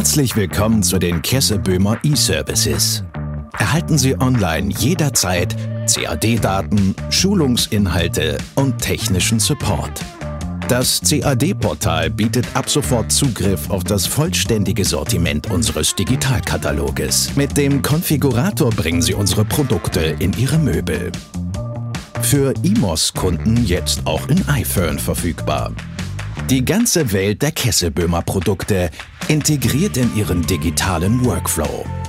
Herzlich willkommen zu den Kesseböhmer eServices. Erhalten Sie online jederzeit CAD-Daten, Schulungsinhalte und technischen Support. Das CAD-Portal bietet ab sofort Zugriff auf das vollständige Sortiment unseres Digitalkataloges. Mit dem Konfigurator bringen Sie unsere Produkte in Ihre Möbel. Für IMOS-Kunden jetzt auch in iFern verfügbar. Die ganze Welt der Kesseböhmer Produkte integriert in Ihren digitalen Workflow.